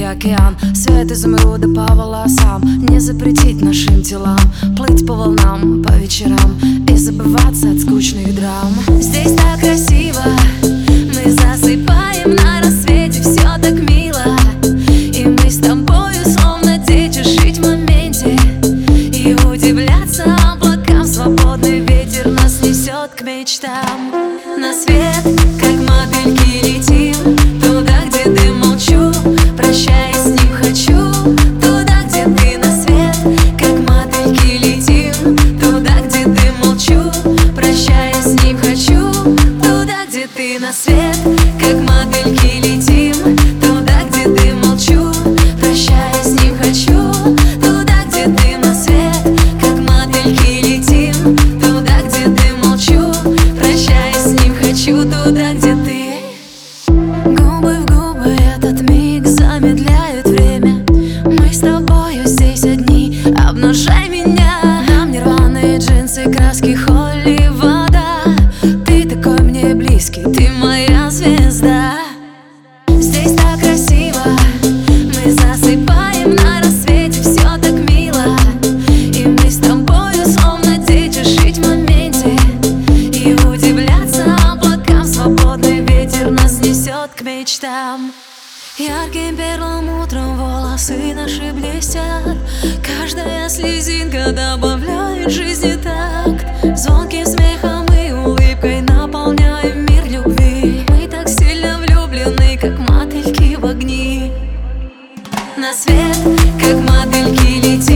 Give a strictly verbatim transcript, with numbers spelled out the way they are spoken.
океан. Свет изумруда по волосам. Не запретить нашим телам плыть по волнам по вечерам и забываться от скучных драм. Здесь так красиво, мы засыпаем на рассвете, все так мило. И мы с тобою словно дети, жить в моменте и удивляться облакам. Свободный ветер нас несет к мечтам. На свет, как модельки, летим туда, где ты, молчу, прощаясь с ним хочу. Туда, где ты, на свет, как модельки, летим туда, где ты, молчу, прощаясь с ним хочу. Туда, где ты, на свет, как модельки, летим туда, где ты, молчу, прощаясь с ним хочу. Туда, где ты, на свет, как модельки, летим туда, где ты, молчу, прощаясь с ним хочу. Туда, где ты. Губы в губы, этот миг замедляет время. Мы с тобою здесь одни, обнажай меня. Нам не рваные джинсы, краски, холли, вода. Ты такой мне близкий, ты моя звезда. Здесь так красиво, мы засыпаем на рассвете, все так мило. И мы с тобою словно дети, жить в моменте и удивляться облакам. Свободный ветер нас несет к мечтам. Ярким первым утром волосы наши блестят. Каждая слезинка добавляет жизни такт. Звонким смехом и улыбкой наполняем мир любви. Мы так сильно влюблены, как мотыльки в огни. На свет, как мотыльки, летим